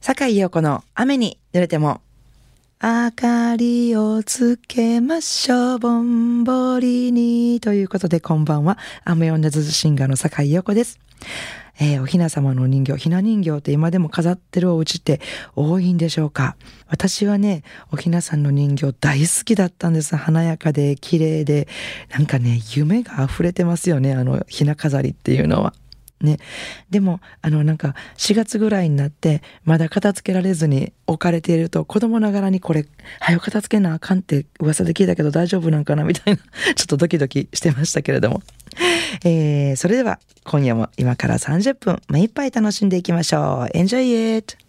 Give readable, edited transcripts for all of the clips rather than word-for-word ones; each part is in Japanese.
坂井陽子の雨に濡れても。明かりをつけましょう、ぼんぼりに。ということで、こんばんは。雨女ズシンガーの坂井陽子です。おひな様の人形、ひな人形って今でも飾ってるお家って多いんでしょうか。私はね、おひなさんの人形大好きだったんです。華やかで綺麗で、なんかね、夢が溢れてますよね、ひな飾りっていうのは。ね、でもなんか4月ぐらいになってまだ片付けられずに置かれていると、子供ながらにこれ早く片付けなあかんって噂で聞いたけど大丈夫なんかなみたいなちょっとドキドキしてましたけれども、それでは今夜も今から30分目いっぱい楽しんでいきましょう。 Enjoy it。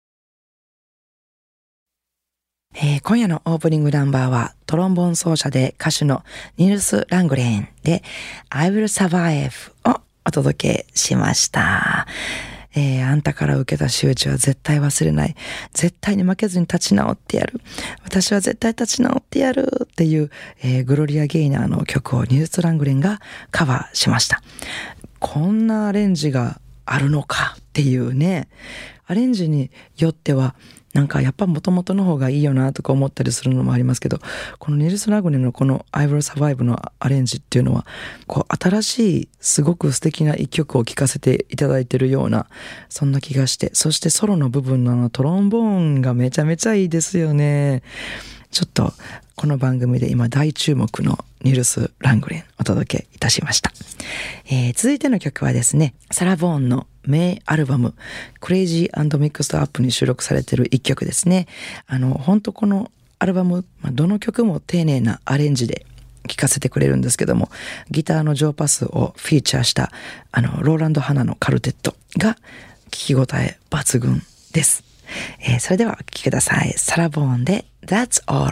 今夜のオープニングナンバーはトロンボーン奏者で歌手のニルス・ラングレーンで I Will Survive をお届けしました。あんたから受けた仕打ちは絶対忘れない。絶対に負けずに立ち直ってやる。私は絶対立ち直ってやるっていう、グロリア・ゲイナーの曲をニルス・ラングレンがカバーしました。こんなアレンジがあるのかっていうね。アレンジによってはなんかやっぱ元々の方がいいよなとか思ったりするのもありますけど、このニルス・ラグネのこの I Will Survive のアレンジっていうのはこう新しいすごく素敵な一曲を聴かせていただいているようなそんな気がして、そしてソロの部分のトロンボーンがめちゃめちゃいいですよね。ちょっとこの番組で今大注目のニルス・ラングレンお届けいたしました。続いての曲はですね、サラ・ボーンの名アルバムクレイジー&ミックスドアップに収録されている一曲ですね。本当このアルバム、どの曲も丁寧なアレンジで聴かせてくれるんですけども、ギターのジョー・パスをフィーチャーしたローランド・ハナのカルテットが聴き応え抜群です。それではお聴きください。サラ・ボーンで That's All。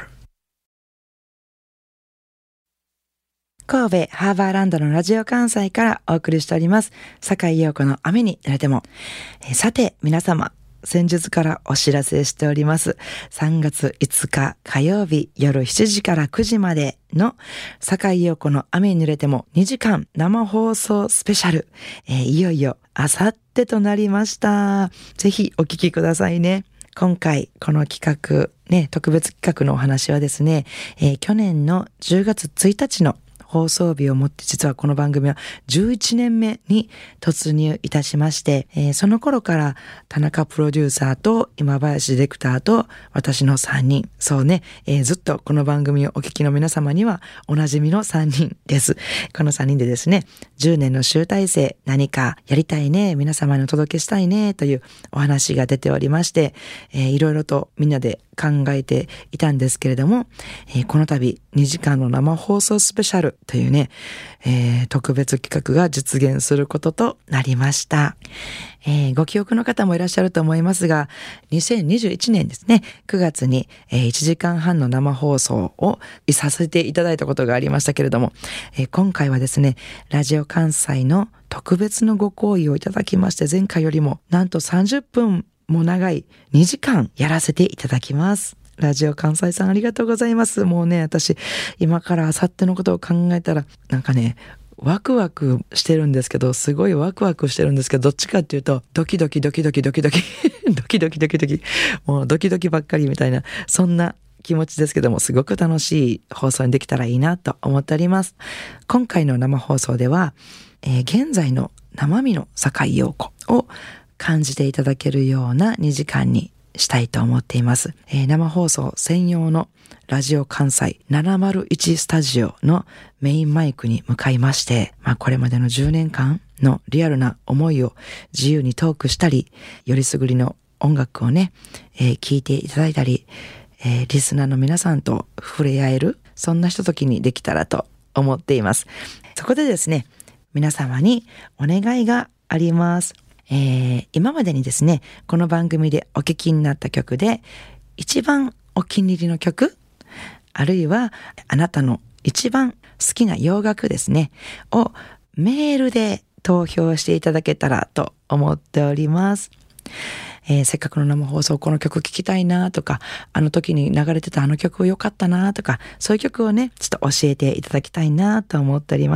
神戸ハーバーランドのラジオ関西からお送りしております坂井陽子の雨に濡れても。さて皆様、先日からお知らせしております3月5日火曜日夜7時から9時までの坂井陽子の雨に濡れても2時間生放送スペシャル、いよいよあさってとなりました。ぜひお聞きくださいね。今回この企画ね、特別企画のお話はですね、去年の10月1日の放送日をもって実はこの番組は11年目に突入いたしまして、その頃から田中プロデューサーと今林ディレクターと私の3人、そうね、ずっとこの番組をお聞きの皆様にはおなじみの3人です。この3人でですね、10年の集大成、何かやりたいね、皆様にお届けしたいねというお話が出ておりまして、いろいろとみんなで考えていたんですけれども、この度2時間の生放送スペシャルというね、特別企画が実現することとなりました。ご記憶の方もいらっしゃると思いますが、2021年ですね、9月に、1時間半の生放送をさせていただいたことがありましたけれども、今回はですね、ラジオ関西の特別のご好意をいただきまして、前回よりもなんと30分も長い2時間やらせていただきます。ラジオ関西さんありがとうございます。もうね、私今からあさってのことを考えたらなんかね、ワクワクしてるんですけど、すごいワクワクしてるんですけど、どっちかっていうとドキドキドキドキドキドキドキドキドキドキ、もうドキドキばっかりみたいな、そんな気持ちですけども、すごく楽しい放送にできたらいいなと思っております。今回の生放送では、現在の生身の坂井陽子を感じていただけるような2時間にしたいと思っています。生放送専用のラジオ関西701スタジオのメインマイクに向かいまして、これまでの10年間のリアルな思いを自由にトークしたり、よりすぐりの音楽をね、聴いていただいたり、リスナーの皆さんと触れ合える、そんなひとときにできたらと思っています。そこでですね、皆様にお願いがあります。今までにですね、この番組でお聴きになった曲で一番お気に入りの曲、あるいはあなたの一番好きな洋楽ですねをメールで投票していただけたらと思っております。せっかくの生放送この曲聴きたいなとか、あの時に流れてたあの曲良かったなとか、そういう曲をねちょっと教えていただきたいなと思っております。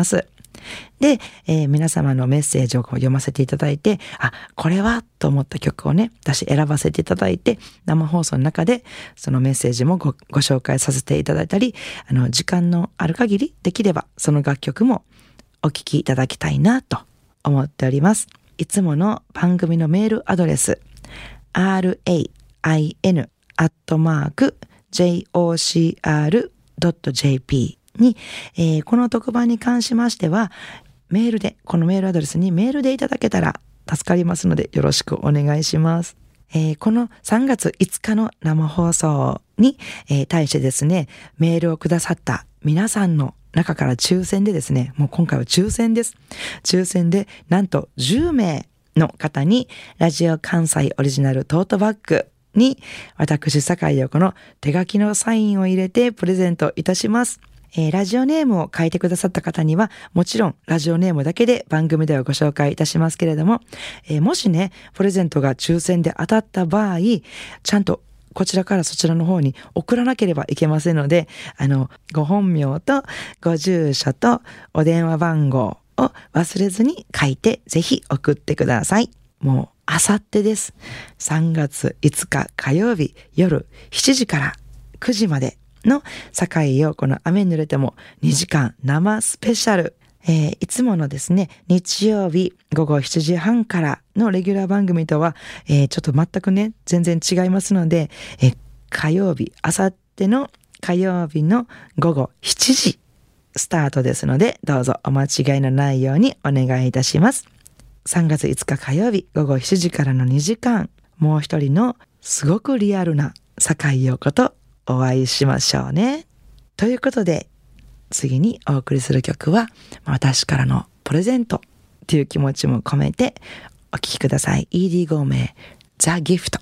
で、皆様のメッセージを読ませていただいて、これはと思った曲をね、私選ばせていただいて、生放送の中でそのメッセージもご紹介させていただいたり、時間のある限りできればその楽曲もお聴きいただきたいなと思っております。いつもの番組のメールアドレス、rain@jocr.jp に、この特番に関しましては、このメールアドレスにメールでいただけたら助かりますのでよろしくお願いします。この3月5日の生放送に、対してですね、メールをくださった皆さんの中から抽選でですね、もう今回は抽選です。抽選でなんと10名の方にラジオ関西オリジナルトートバッグに私酒井陽子の手書きのサインを入れてプレゼントいたします。ラジオネームを書いてくださった方にはもちろんラジオネームだけで番組ではご紹介いたしますけれども、もしねプレゼントが抽選で当たった場合、ちゃんとこちらからそちらの方に送らなければいけませんので、ご本名とご住所とお電話番号を忘れずに書いてぜひ送ってください。もうあさってです。3月5日火曜日夜7時から9時までの酒井陽子の雨に濡れても2時間生スペシャル。いつものですね、日曜日午後7時半からのレギュラー番組とは、ちょっと全くね、全然違いますので、火曜日、あさっての火曜日の午後7時スタートですので、どうぞお間違いのないようにお願いいたします。3月5日火曜日午後7時からの2時間、もう一人のすごくリアルな酒井陽子とお会いしましょうね。ということで、次にお送りする曲は私からのプレゼントという気持ちも込めてお聴きください。ED ゴーメイザ・ギフト。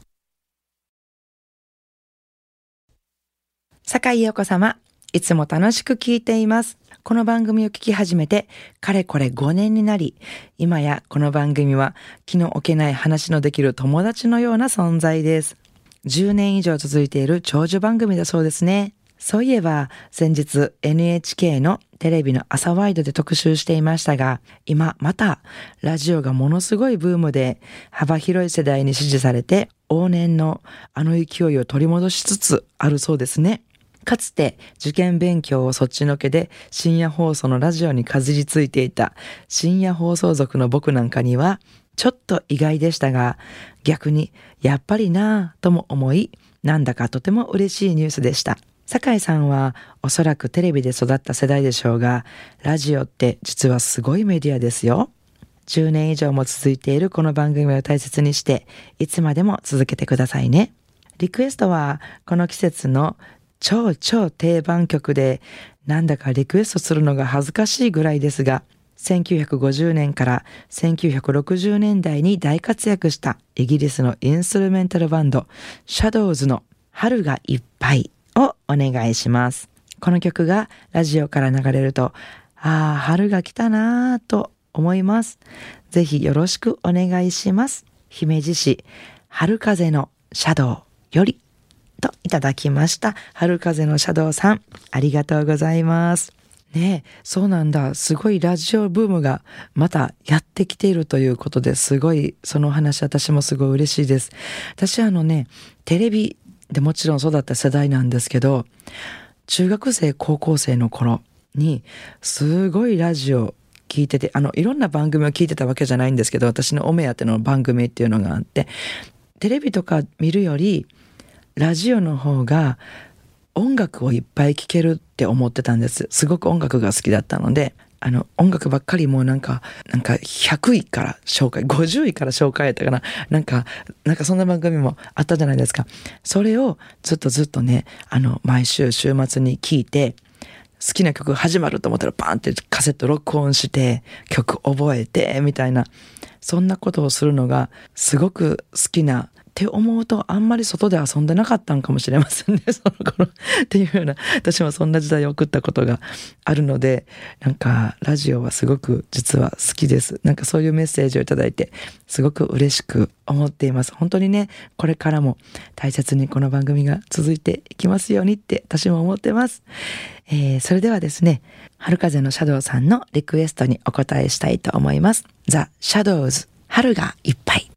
酒井陽子様、いつも楽しく聞いています。この番組を聞き始めてかれこれ5年になり、今やこの番組は気の置けない話のできる友達のような存在です。10年以上続いている長寿番組だそうですね。そういえば先日 NHK のテレビの朝ワイドで特集していましたが、今またラジオがものすごいブームで幅広い世代に支持されて、往年のあの勢いを取り戻しつつあるそうですね。かつて受験勉強をそっちのけで深夜放送のラジオにかじりついていた深夜放送族の僕なんかにはちょっと意外でしたが、逆にやっぱりなぁとも思い、なんだかとても嬉しいニュースでした。酒井さんはおそらくテレビで育った世代でしょうが、ラジオって実はすごいメディアですよ。10年以上も続いているこの番組を大切にして、いつまでも続けてくださいね。リクエストはこの季節の超定番曲で、なんだかリクエストするのが恥ずかしいぐらいですが、1950年から1960年代に大活躍したイギリスのインストゥルメンタルバンドシャドウズの春がいっぱいをお願いします。この曲がラジオから流れると、春が来たなぁと思います。ぜひよろしくお願いします。姫路市春風のシャドウよりといただきました。春風のシャドウさん、ありがとうございます。ねえ、そうなんだ。すごいラジオブームがまたやってきているということで、すごいその話私もすごい嬉しいです。私テレビでもちろん育った世代なんですけど、中学生高校生の頃にすごいラジオ聞いてて、いろんな番組を聞いてたわけじゃないんですけど、私のお目当ての番組っていうのがあって、テレビとか見るよりラジオの方が音楽をいっぱい聴けるって思ってたんです。すごく音楽が好きだったので、音楽ばっかりもうなんか100位から紹介、50位から紹介やったかな。なんかそんな番組もあったじゃないですか。それをずっとね、毎週週末に聴いて、好きな曲始まると思ったらバーンってカセット録音して曲覚えてみたいな、そんなことをするのがすごく好きなって思うとあんまり外で遊んでなかったんかもしれませんね、その頃っていうような、私もそんな時代を送ったことがあるので、なんかラジオはすごく実は好きです。なんかそういうメッセージをいただいてすごく嬉しく思っています。本当にね、これからも大切にこの番組が続いていきますようにって私も思ってます。それではですね、春風のシャドウさんのリクエストにお答えしたいと思います。ザ・シャドウズ、春がいっぱい。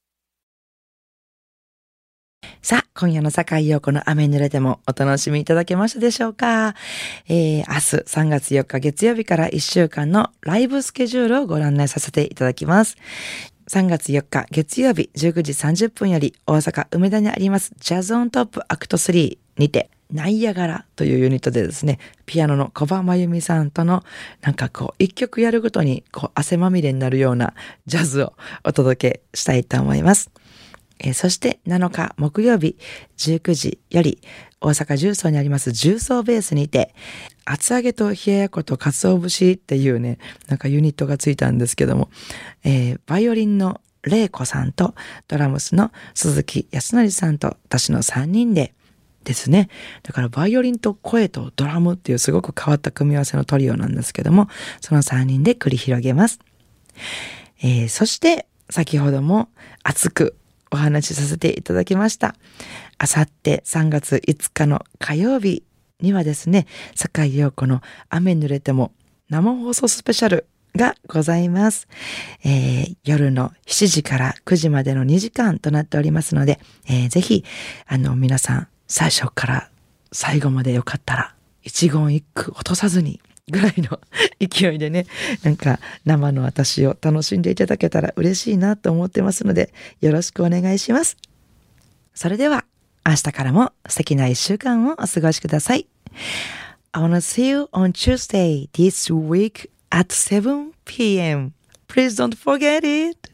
さあ、今夜の坂井陽子の雨に濡れてもお楽しみいただけましたでしょうか。明日3月4日月曜日から1週間のライブスケジュールをご案内させていただきます。3月4日月曜日19時30分より大阪梅田にありますジャズオントップアクト3にてナイアガラというユニットでですね、ピアノの小葉真由美さんとのなんかこう一曲やるごとにこう汗まみれになるようなジャズをお届けしたいと思います。そして7日木曜日19時より大阪十三にあります重曹ベースにて厚揚げと冷ややっこと鰹節っていうね、なんかユニットがついたんですけども、バイオリンの玲子さんとドラムスの鈴木康則さんと私の3人でですね、だからバイオリンと声とドラムっていうすごく変わった組み合わせのトリオなんですけども、その3人で繰り広げます。そして先ほども熱くお話しさせていただきました。あさって3月5日の火曜日にはですね、坂井陽子の雨濡れても生放送スペシャルがございます。夜の7時から9時までの2時間となっておりますので、ぜひ皆さん最初から最後までよかったら一言一句落とさずにぐらいの勢いでね、なんか生の私を楽しんでいただけたら嬉しいなと思ってますので、よろしくお願いします。それでは明日からも素敵な1週間をお過ごしください。I wanna see you on Tuesday this week at 7 p.m. Please don't forget it.